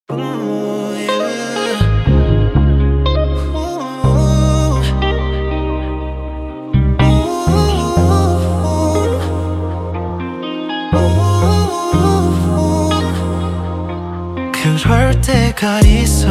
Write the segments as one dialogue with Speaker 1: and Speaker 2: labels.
Speaker 1: 그럴 때가 있어.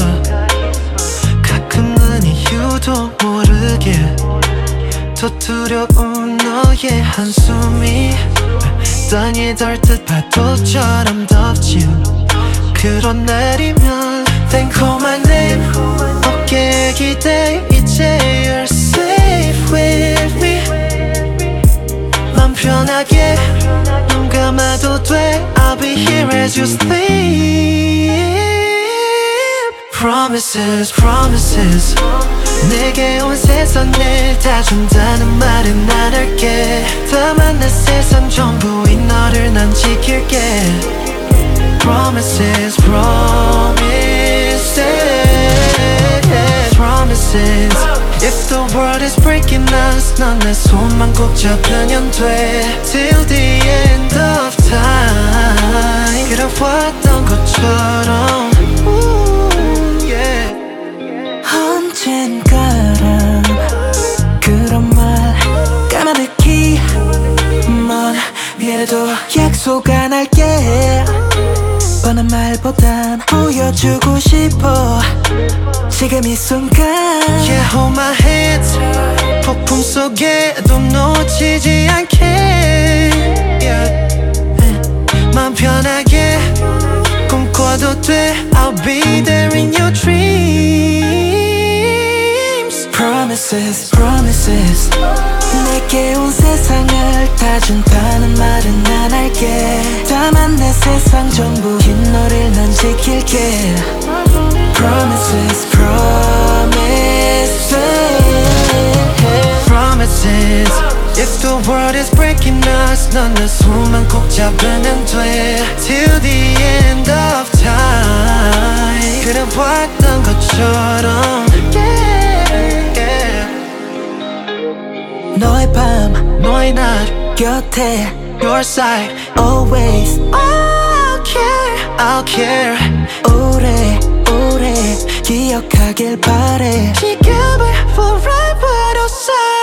Speaker 1: 가끔은 이유도 모르게 더 두려운 너의 한숨이 땅에 닿을 듯 파도처럼 덮친 그런 날이면 Then call my name. 어깨에 기대 이제 you're safe with me. 맘 편하게 눈 감아도 돼. I'll be here as you sleep. Promises, promises. 내게 온 세상을 다 준다는 말은 안 할게. 다만 내 세상 전부인 너를 난 지킬게. Promises, promises, promises. If the world is breaking us, 넌 내 손만 꼭 잡으면 돼. Till the end of time. 그려왔던 것처럼
Speaker 2: 언젠가란 그런 말 까마득히 먼 미래도 약속 안 할게. 뻔한 말보단 보여주고 싶어 지금 이 순간.
Speaker 1: Yeah, hold my hands. 폭풍 속에도 놓치지 않게. Yeah. 맘 편하게 꿈꿔도 돼. I'll be there in your dreams.
Speaker 2: Promises, promises. 내게 온 세상을 다 준다는 말은 안 할게. 다만 내 세상 전부인 너를 난 지킬게. Promises, promises,
Speaker 1: promises. If the world is breaking us, 넌 내 손만 꼭 잡으면 돼. Till the end of time. 그려왔던 것처럼
Speaker 2: 너의 밤
Speaker 1: 너의 낮
Speaker 2: 곁에
Speaker 1: Your side
Speaker 2: always
Speaker 1: I'll care, I'll care.
Speaker 2: 오래 오래 기억하길 바래.
Speaker 1: 지금을 forever outside.